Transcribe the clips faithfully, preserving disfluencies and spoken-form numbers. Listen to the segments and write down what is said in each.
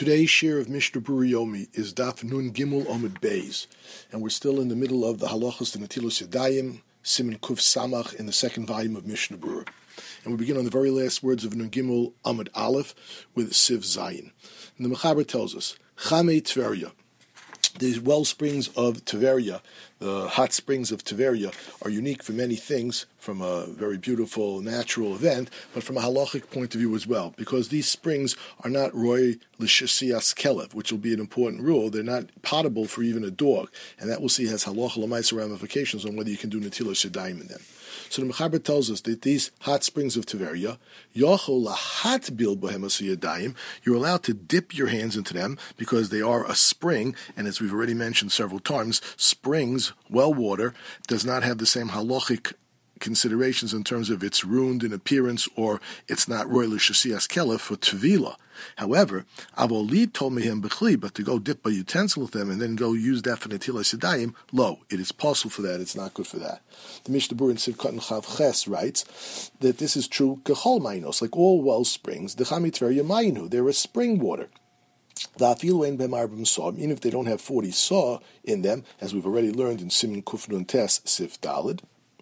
Today's share of Mishnah Berurah Yomi is Daf Nun Gimel Omid Beis, and we're still in the middle of the Halachos and Netilos Yadayim, Siman Kuf Samach, in the second volume of Mishnah Berurah. And we begin on the very last words of Nun Gimel Omid Aleph with Siv Zayin. And the Mechaber tells us, Chamei Tveria. These well springs of Tveria, the hot springs of Tveria, are unique for many things, from a very beautiful natural event, but from a halachic point of view as well, because these springs are not roy l'shesias kelev, which will be an important rule. They're not potable for even a dog, and that we'll see has halacha l'maisa ramifications on whether you can do netilos yadayim in them. So the Mechaber tells us that these hot springs of Tveria, yochol lahat bil bohem yadayim, you're allowed to dip your hands into them because they are a spring, and as we've already mentioned several times, springs, well water, does not have the same halachic considerations in terms of it's ruined in appearance or it's not royal shasias kelef for tvila. However, avoli told me him bechli, but to go dip a utensil with them and then go use that for netilas yadayim, lo, it is possible for that. It's not good for that. The Mishnah Berurah in Sivkot and Chav Ches writes that this is true kechol mainos, like all well springs. The chami tveria mayinu, they're a spring water. Even if they don't have forty saw in them, as we've already learned in Siman Kuf Nun Tes Sif Dalid,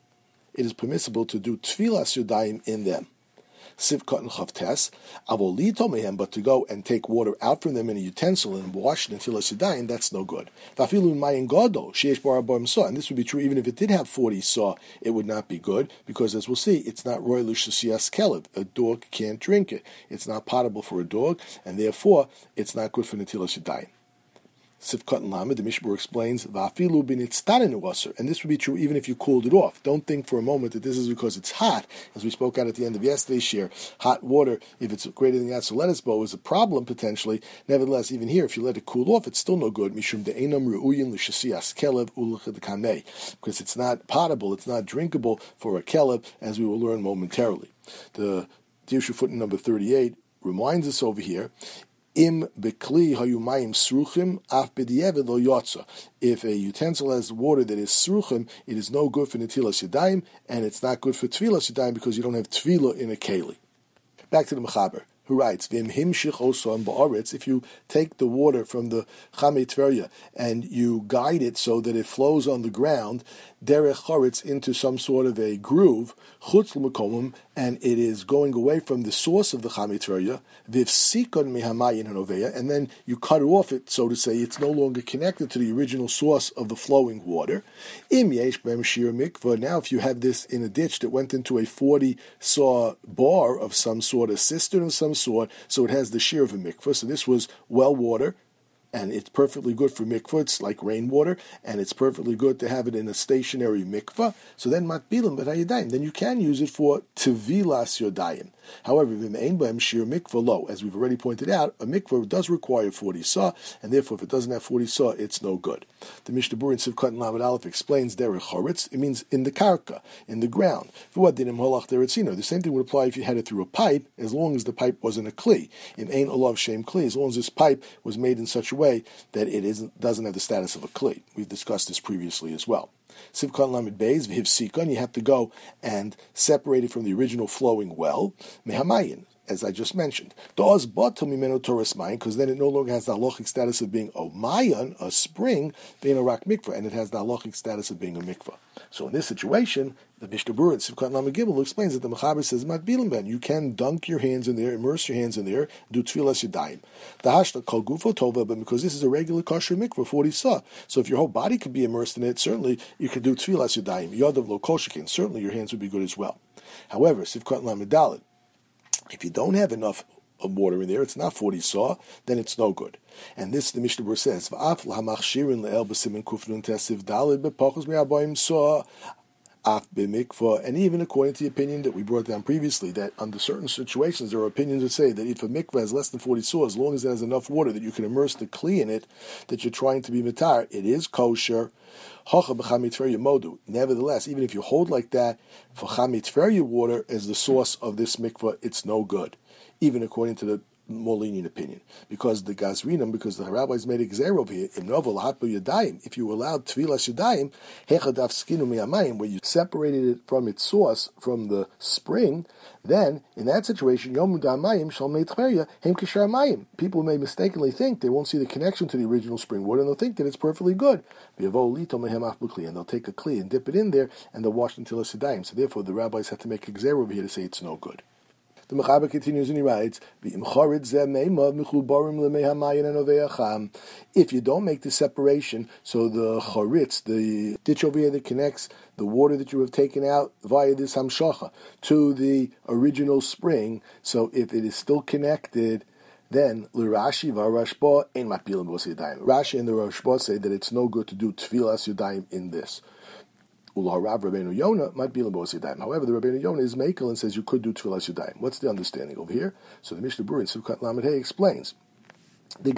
it is permissible to do tfilas yadayim in them. Sivkot and Chavtes, avolito mehem, but to go and take water out from them in a utensil and wash it in tfilas yadayim, that's no good. Vafilu mayin godo sheish bar aboim saw, and this would be true even if it did have forty saw, it would not be good because, as we'll see, it's not royal shasias kelev. A dog can't drink it. It's not potable for a dog, and therefore it's not good for netilas yadayim. Sivkot and Lamed, the Mishnah explains, Va'afilu b'nitztarin u'aser, and this would be true even if you cooled it off. Don't think for a moment that this is because it's hot, as we spoke out at the end of yesterday's share. Hot water, if it's greater than the lettuce bow, is a problem potentially. Nevertheless, even here, if you let it cool off, it's still no good. Mishum de'enam re'uyin l'shasias kelev u'l'chadkamei, because it's not potable, it's not drinkable for a kelev, as we will learn momentarily. The Dirshu footnote number thirty-eight reminds us over here, Im bekli hayumayim sruchim af b'diavad lo yotza. If a utensil has water that is sruchim, it is no good for netilas yadayim, and it's not good for tfilas yadayim because you don't have tvila in a keli. Back to the Mechaber, who writes, V'im himshich oson ba'aretz, if you take the water from the chamei tveria and you guide it so that it flows on the ground, derech charetz, into some sort of a groove, chutz l'mekomim, and it is going away from the source of the chamei tveria, v'ifsikon mihamayin hanoveya, and then you cut off it, so to say, it's no longer connected to the original source of the flowing water. Im yesh b'em shir mikvah, now if you have this in a ditch that went into a forty saw bar of some sort, a cistern of some sort, so it has the shear of a mikvah, so this was well water, and it's perfectly good for mikvah. It's like rainwater, and it's perfectly good to have it in a stationary mikvah. So then matbilim b'tayadayim, then you can use it for tevilas yodayim. However, v'me'ein b'hem shir mikvah lo, as we've already pointed out, a mikvah does require forty saw, and therefore if it doesn't have forty saw, it's no good. The Mishnah Berurah in Sivkot and Lamed Aleph explains derech choretz, it means in the karka, in the ground. V'uad dinim holach deretzino, the same thing would apply if you had it through a pipe, as long as the pipe wasn't a kli. In ein olav shem kli, as long as this pipe was made in such a way that it isn't, doesn't have the status of a kli. We've discussed this previously as well. Sivkot Lamed Beis, v'hivsikon, you have to go and separate it from the original flowing well, mehamayin, as I just mentioned. Doaz batel mimeno toras mayin, because then it no longer has the halachic status of being a mayan, a spring, being a rak mikvah, and it has the halachic status of being a mikvah. So in this situation, the Mishnah Berurah in Sivkot Lamed Gimel explains that the Mechaber says, matbilim ben, you can dunk your hands in there, immerse your hands in there, do tfilas yadayim. The hashla kol gufo tova, but because this is a regular kosher mikvah, forty saw, so if your whole body could be immersed in it, certainly you could do tfilas yadayim. Yodav lo kol shekin, certainly your hands would be good as well. However, Sivkot Lamed Daled, if you don't have enough of water in there, it's not forty saw, then it's no good. And this, the Mishnah Berurah says, V'af l'hamachshirin le'el b'simen kufnun tesiv dalid b'pachos me'aboim saw af b'mikvah. And even according to the opinion that we brought down previously, that under certain situations there are opinions that say that if a mikvah has less than forty saw, as long as it has enough water that you can immerse the kli in it, that you're trying to be matar, it is kosher. Nevertheless, even if you hold like that, for chamei tveria water as the source of this mikvah, it's no good. Even according to the more lenient opinion, because the Gazrinim, because the rabbis made a gzera over here. If you allowed tfilas yadayim, hechadav skinu miyamayim, where you separated it from its source, from the spring, then in that situation, yom damayim shal meitcherya hem kishar mayim. People may mistakenly think they won't see the connection to the original spring water, and they'll think that it's perfectly good. And they'll take a kli and dip it in there, and they'll wash until it's yadayim. So therefore, the rabbis have to make a gzera over here to say it's no good. The Mechaber continues and he writes, if you don't make the separation, so the choritz, the ditch over here that connects the water that you have taken out via this hamshacha to the original spring, so if it is still connected, then Rashi v'Rashba ain't mapilim b'os yadayim. Rashi and the Rashba say that it's no good to do tfilas yadayim in this. However, the Rabbeinu Yonah is mekel and says you could do tfilas yadayim. What's the understanding over here? So the Mishnah Berurah in Sivkat Lamed Hey explains that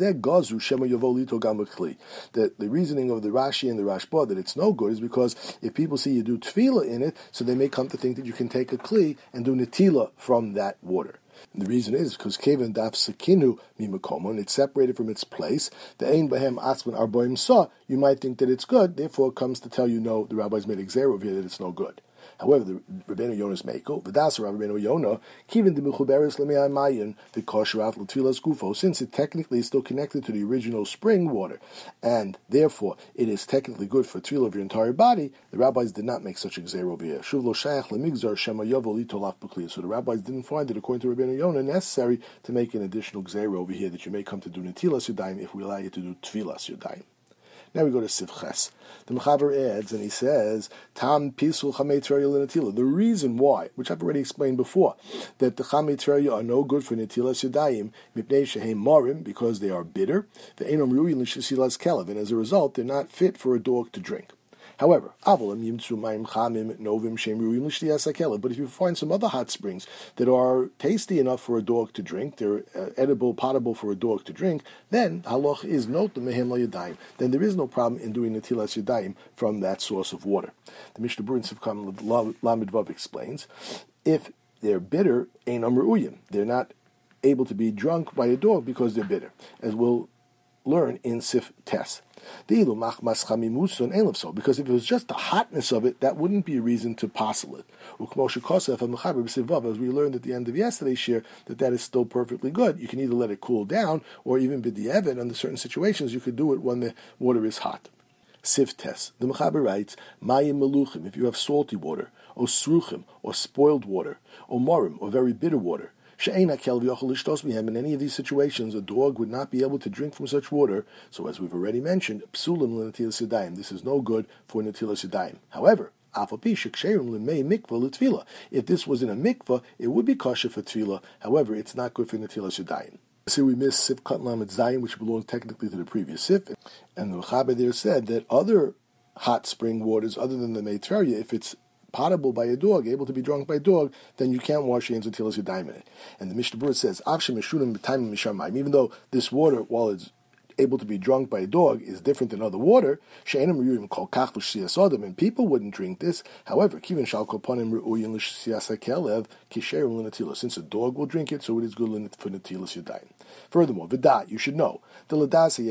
the reasoning of the Rashi and the Rashba that it's no good is because if people see you do tefillah in it, so they may come to think that you can take a kli and do netila from that water. And the reason is because kevan daf sakinu mimakomon, it's separated from its place. The ein bahem atzman arboim saw. You might think that it's good, therefore it comes to tell you no. The rabbis made a gzera over here that it's no good. However, the Rabbeinu Yonah's mekel, the das Rabbeinu Yonah, kevan the mechuberes leme'amayin the kosherat l'tfilas gufo, since it technically is still connected to the original spring water, and therefore it is technically good for tefillah of your entire body. The rabbis did not make such a gzera over here. Shuv lo shayach lemigzar shema yavo litolaf b'kli. So the rabbis didn't find it, according to Rabbeinu Yonah, necessary to make an additional gzera over here that you may come to do netilas yadayim if we allow you to do tfilas yadayim. Now we go to Sivches. The Mechaber adds, and he says, Tam pisul chamei teraya l'netila. The reason why, which I've already explained before, that the chamei teraya are no good for netilas yadayim, mipnei shehem marim, because they are bitter, the enom ruyin l'shisilas kelev, and as a result, they're not fit for a dog to drink. However, but if you find some other hot springs that are tasty enough for a dog to drink, they're uh, edible, potable for a dog to drink, then halach is not the mehem yadayim. Then there is no problem in doing netilas yadayim from that source of water. The Mishnah Berurah in Sivkam Lamed Vav explains, if they're bitter, ein amru'uyim, they're not able to be drunk by a dog because they're bitter, as we'll learn in Sif Tes. Because if it was just the hotness of it, that wouldn't be a reason to passel it. As we learned at the end of yesterday's share, that that is still perfectly good. You can either let it cool down, or even b'di'evet, under certain situations, you could do it when the water is hot. Sif Tes. The Mechaber writes, Mayim meluchim, if you have salty water, or sruchim, or spoiled water, or morim, or very bitter water, in any of these situations, a dog would not be able to drink from such water. So, as we've already mentioned, psulim l'netilas yadayim. This is no good for netilas yadayim. However, if this was in a mikvah, it would be kosher for tefillah. However, it's not good for netilas yadayim. See, we missed Sif Katan Lamed Zayin, which belongs technically to the previous Sif, and the Mechaber there said that other hot spring waters, other than the Meitzeria, if it's potable by a dog, able to be drunk by a dog, then you can't wash your hands until it's your dime in it. And the Mishnah Berurah says, even though this water, while it's able to be drunk by a dog, is different than other water, and people wouldn't drink this. However, since a dog will drink it, so it is good for netilas yadayim. Furthermore, v'dat, you should know, and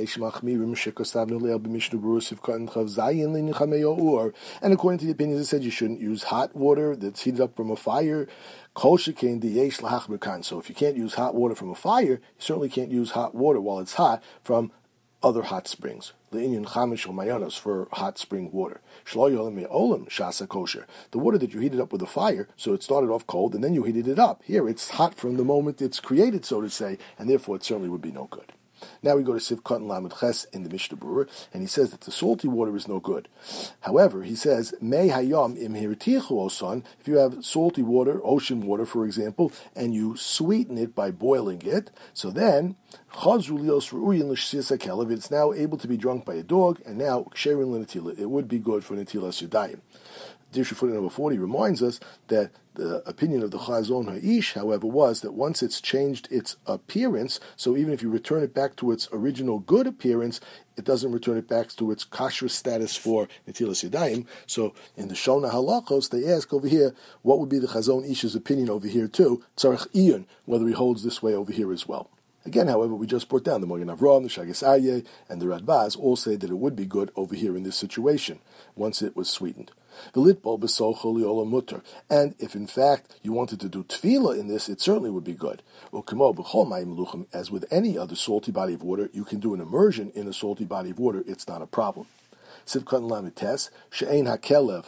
according to the opinions, it said you shouldn't use hot water that's heated up from a fire. So if you can't use hot water from a fire, you certainly can't use hot water while it's hot from other hot springs. For hot spring water. The water that you heated up with a fire, so it started off cold and then you heated it up. Here it's hot from the moment it's created, so to say, and therefore it certainly would be no good. Now we go to Sif Katan Lamed Ches in the Mishnah Berurah, and he says that the salty water is no good. However, he says, Mei hayam im hirtichu osan, if you have salty water, ocean water, for example, and you sweeten it by boiling it, so then, it's now able to be drunk by a dog, and now, it would be good for netilas yadayim. Dirshu footnote number forty reminds us that the opinion of the Chazon Ha'ish, however, was that once it's changed its appearance, so even if you return it back to its original good appearance, it doesn't return it back to its kashrus status for Netilas Yadayim. So in the Shona Halachos, they ask over here, what would be the Chazon Ish's opinion over here too, Tzarech Iyun, whether he holds this way over here as well. Again, however, we just brought down the Magen Avraham, the Shagas Aryeh, and the Radbaz all say that it would be good over here in this situation, once it was sweetened. The litbol b'sochol yola mutter, and if in fact you wanted to do tefillah in this, it certainly would be good. Ukemo b'chol mayim meluchim, as with any other salty body of water, you can do an immersion in a salty body of water; it's not a problem. Sivkat lamites she'ein hakelev.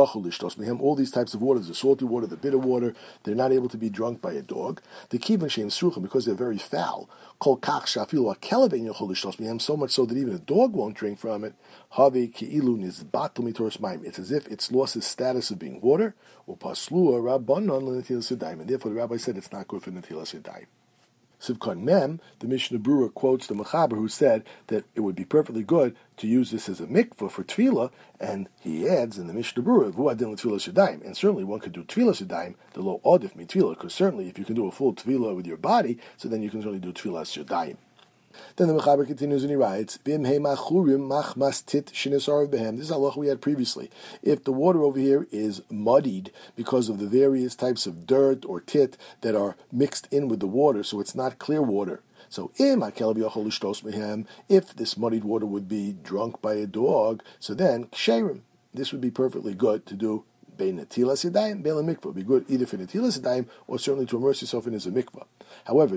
All these types of waters, the salty water, the bitter water, they're not able to be drunk by a dog. The kivan sheim sruchim, because they're very foul. Kol kach shafilu hakelev ein yochol lishtos mihem, so much so that even a dog won't drink from it. Havi ki'ilu nizbatul mitoros mayim. It's as if it's lost its status of being water. Upaslua rabbanon l'netilas yadayim, and therefore the rabbi said it's not good for netilas yadayim. Sivkon Mem, the Mishnah Berurah quotes the Mechaber who said that it would be perfectly good to use this as a mikvah for tefillah, and he adds in the Mishnah Berurah, V'u'adin l'tfilas yadayim, and certainly one could do tfilas yadayim, the lo odif mi tefillah, because certainly if you can do a full tefillah with your body, so then you can certainly do tfilas yadayim. Then the Mechaber continues and he writes, Bim he machurim machmas tit shinesarav behem. This is halach we had previously. If the water over here is muddied because of the various types of dirt or tit that are mixed in with the water, so it's not clear water. So im hakelev yochol lishtos mehem, if this muddied water would be drunk by a dog, so then ksherim. This would be perfectly good to do bein netilas yadayim, bein mikvah. Would be good either for netilas yadayim or certainly to immerse yourself in as a mikvah. However,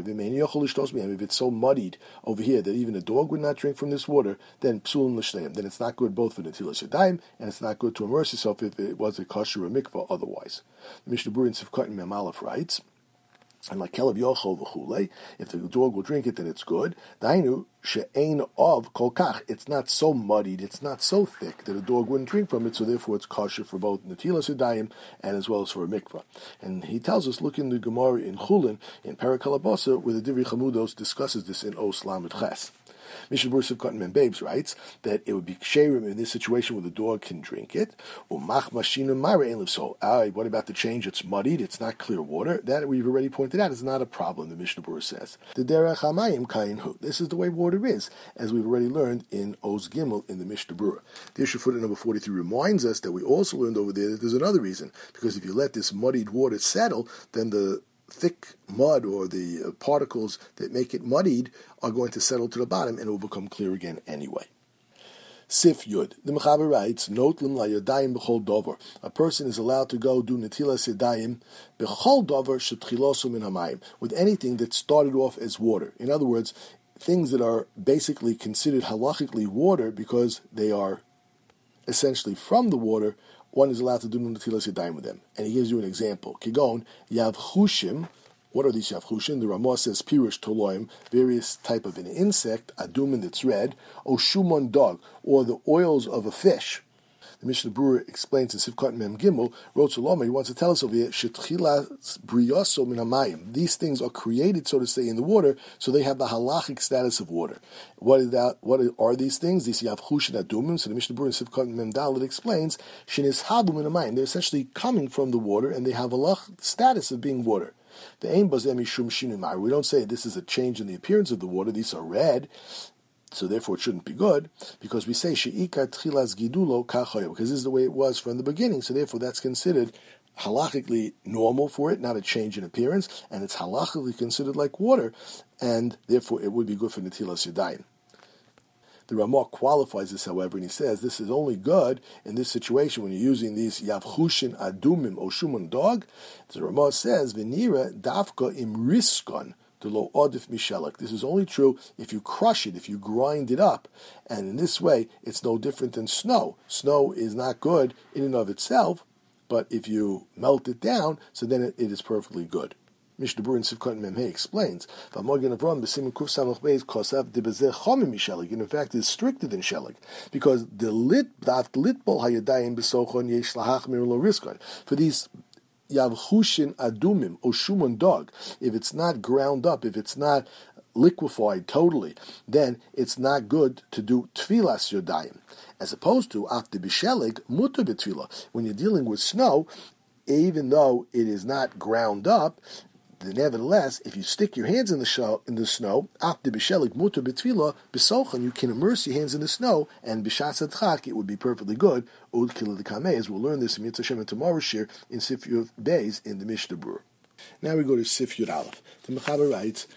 if it's so muddied over here that even a dog would not drink from this water, then psulim l'shteiim. Then it's not good both for netilas yadayim and it's not good to immerse yourself if it was a kosher or mikvah otherwise. The Mishnah Berurah in Sivkot Mem Aleph writes, and like kelev yochol v'chulei, if the dog will drink it, then it's good. Dainu she'ein of kol kach, it's not so muddied, it's not so thick that a dog wouldn't drink from it, so therefore it's kosher for both netilas yadayim and as well as for a mikvah. And he tells us, look in the Gemara in Chulin, in Perek Halabosa, where the Divrei Chamudos discusses this in Os Lamed Ches. Mishnah Berurah Sivkot Mem Babes writes that it would be ksherim in this situation where the dog can drink it. Umach mashinu mare ein so. What about the change? It's muddied. It's not clear water. That we've already pointed out is not a problem. The Mishnah Berurah says the derech hamayim kainhu. This is the way water is, as we've already learned in Oz Gimel in the Mishnah Berurah. The issue footnote number forty-three reminds us that we also learned over there that there's another reason, because if you let this muddied water settle, then the thick mud or the uh, particles that make it muddied are going to settle to the bottom and it will become clear again anyway. Sif Yud. The Mechaber writes, Note lim la yadayim b'chol dover. A person is allowed to go do netilas yadayim b'chol dover shetchilosu min hamayim, with anything that started off as water. In other words, things that are basically considered halachically water because they are essentially from the water. One is allowed to do netilas yadayim with them. And he gives you an example. Kigon, yavchushim. What are these yavchushim? The Ramah says pirush toloim, various type of an insect, adumin that's red, or shumon dog, or the oils of a fish. The Mishnah Berurah explains in Sivkot Mem Gimel, Rotzeloma, he wants to tell us over here, Shetchilas briyoso min hamayim. These things are created, so to say, in the water, so they have the halachic status of water. What is that? What are these things? These yavchush and adumim. So the Mishnah Berurah in Sivkot Mem Dalet explains, Shenishabu min hamayim. They're essentially coming from the water, and they have a halach status of being water. The aim bazem mishum shinumar. We don't say this is a change in the appearance of the water. These are red, so therefore it shouldn't be good, because we say she'ikar tchilas gidulo kachoyim, because this is the way it was from the beginning. So therefore that's considered halachically normal for it, not a change in appearance, and it's halachically considered like water, and therefore it would be good for netilas yadayim. The Ramah qualifies this, however, and he says this is only good in this situation when you're using these yavchushin adumim or shuman dog. The Ramah says v'nira davka im riskon to lo odif mishelak. This is only true if you crush it, if you grind it up, and in this way it's no different than snow. Snow is not good in and of itself, but if you melt it down, so then it, it is perfectly good. Mishnah Berurah in Sivkot Mem Hey explains, in fact, it's stricter than shelag, because the lit litbol hayadayim b'sochon yesh lahachmir lo riskon. For these yavchushin adumim or shuman dog, if it's not ground up, if it's not liquefied totally, then it's not good to do tfilas yodayim. As opposed to after bishelig mutar b'tfila. When you're dealing with snow, even though it is not ground up, nevertheless, if you stick your hands in the show, in the snow, after bishelig mutar b'tfila b'sochan, you can immerse your hands in the snow, and b'shas adchak it would be perfectly good. Ud kila d'kamei, as we'll learn this in Mitzvah Shem and tomorrow's shir in Sif Yud Beis in the Mishnah Berurah. Now we go to Sif Yud Aleph. The Mechaber writes,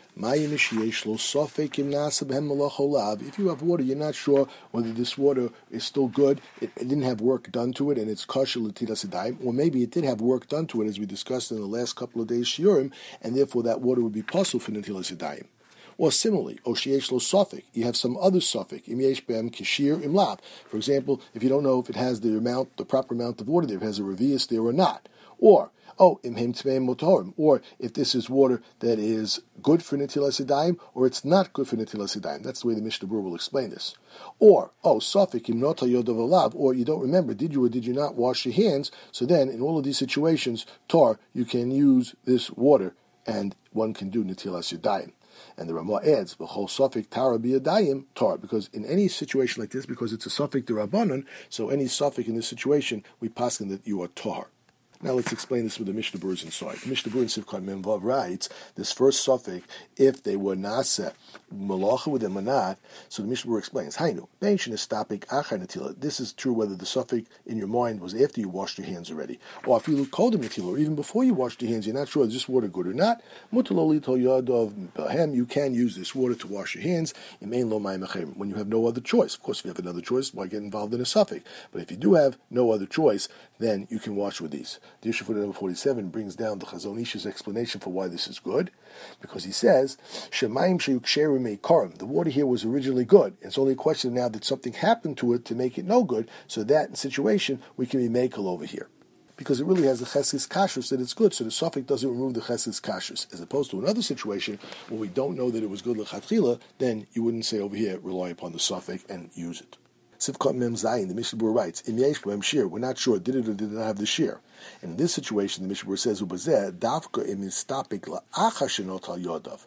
if you have water, you're not sure whether this water is still good, it, it didn't have work done to it, and it's kosher l'tilas yadayim, or maybe it did have work done to it, as we discussed in the last couple of days shiurim, and therefore that water would be possible for netilas yadayim. Or similarly, Oshiesh lo sofik, you have some other sofik, im yesh be'em kishir im lav. For example, if you don't know if it has the amount, the proper amount of water there, if it has a revius there or not. Or, oh, im hem tmeim motorim, or if this is water that is good for netilas yadayim, or it's not good for netilas yadayim. That's the way the Mishnah Berurah will explain this. Or, oh, sofik im nota yodav alav, or you don't remember, did you or did you not wash your hands? So then, in all of these situations, tar, you can use this water, and one can do netilas yadayim. And the Ramah adds, "V'chol sofik tara biyadayim tar," because in any situation like this, because it's a sofik derabanan, so any sofik in this situation, we paskin that you are tar. Now let's explain this with the Mishnah Berurah inside. The Mishnah Berurah in Sivkot Mem Vav writes, this first suffix, if they were nasa, malacha with them or not, so the Mishnah Berurah explains, Hainu, bench is stopping achar netila. This is true whether the suffix in your mind was after you washed your hands already, or if you look cold in netila, or even before you washed your hands, you're not sure is this water good or not. Mutaloli tol yadov bahem, you can use this water to wash your hands. Imein lo mayim acherim, when you have no other choice. Of course, if you have another choice, why get involved in a suffix? But if you do have no other choice, then you can wash with these. The issue for number forty-seven brings down the Chazon Ish's explanation for why this is good, because he says, Shemayim sheyuksherim meikarim. The water here was originally good. It's only a question now that something happened to it to make it no good, so that situation we can be makel over here. Because it really has the cheskes kashrus that it's good, so the suffix doesn't remove the cheskes kashrus. As opposed to another situation where we don't know that it was good lechatchila, then you wouldn't say over here, rely upon the suffix and use it. Sivkot Mem Zayin, the Mishnah Berurah writes, Im yesh b'hem shir, we're not sure, did it or did it not have the shir? And in this situation, the Mishnah Berurah says, Ubazeh, davka im istapik la'acha shenot al yodav.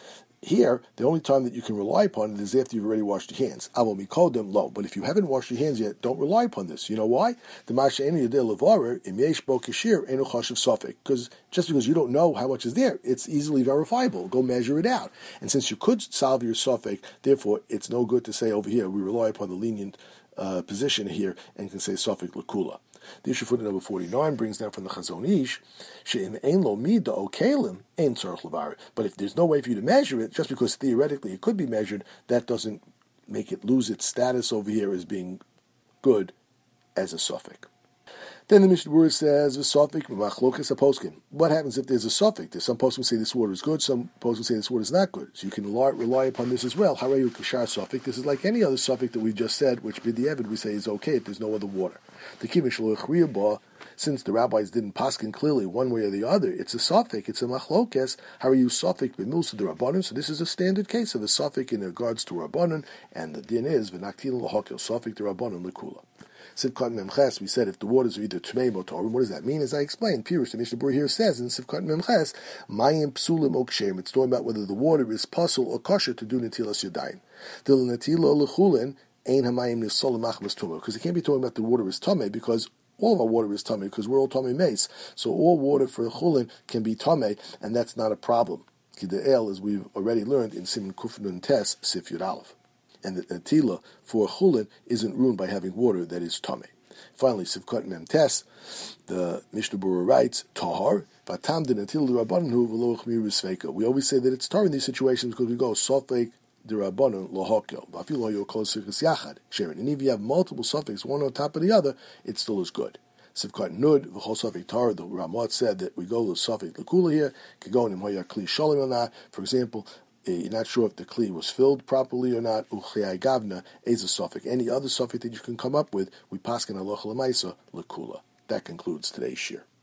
Here, the only time that you can rely upon it is after you've already washed your hands. Avol mikodem lo. But if you haven't washed your hands yet, don't rely upon this. You know why? The masha enu yadeh levarer im yesh bo kishir enu chashav sofik. Because just because you don't know how much is there, it's easily verifiable. Go measure it out. And since you could solve your sofik, therefore it's no good to say over here we rely upon the lenient uh, position here and can say sofik lakula. The issue for the number forty-nine brings down from the Chazon Ish, she'im ein lo mida o kelim ein tzarich levarer. But if there's no way for you to measure it, just because theoretically it could be measured, that doesn't make it lose its status over here as being good as a suffix. Then the Mishnah Berurah says, "V'sofik machlokas haposkim." What happens if there's a suffix? There's some poskim say this water is good, some poskim say this water is not good. So you can rely, rely upon this as well. Harayu kashar suffix. This is like any other suffix that we just said, which b'diavad we say is okay if there's no other water. The kimish lo ichriyah, since the rabbis didn't paskin clearly one way or the other, it's a suffix, it's a machlokes. Harayu suffix b'milsa the rabbanon. So this is a standard case of a suffix in regards to rabbanon, and the din is v'naktil lahakel suffix the rabbanon lekula. Sivkot Memches, we said if the waters are either Tmei or Torim, what does that mean? As I explained, Pirush, the Mishnah Berurah here says in Sivkot Memches, Mayim Psulim Okshem, it's talking about whether the water is puzzle or kosher to do Netilas Yadayim. The Netila Lechulin, Ein Hamayim Nisolim Achmas Tumah, because it can't be talking about the water is Tomei, because all of our water is Tomei, because we're all Tomei Mace. So all water for Chulin can be Tomei, and that's not a problem. Kide'el, as we've already learned in Siman Kuf Nun Tes, Sif Yud Aleph. And the netila for chulin isn't ruined by having water that is tamei. Finally, Sivkot Mem Tes, the Mishnah Berurah writes, Tahar, Vatam de netila d'Rabbanan v'lo chmir v'sveika. We always say that it's tar in these situations because we go sofek d'Rabbanan lo hakyo. V'afil lo yokol sichas yachad. Sharon. And if you have multiple suffix, one on top of the other, it still is good. Sivkot Nud, v'chol sofek tar, the Ramat said that we go to sofek l'kula here, can go in hoya kli shalim or not. For example, you're not sure if the kli was filled properly or not. Uchliai gavna is a suffix. Any other suffix that you can come up with, we paskin halacha l'maisa l'kula. That concludes today's shir.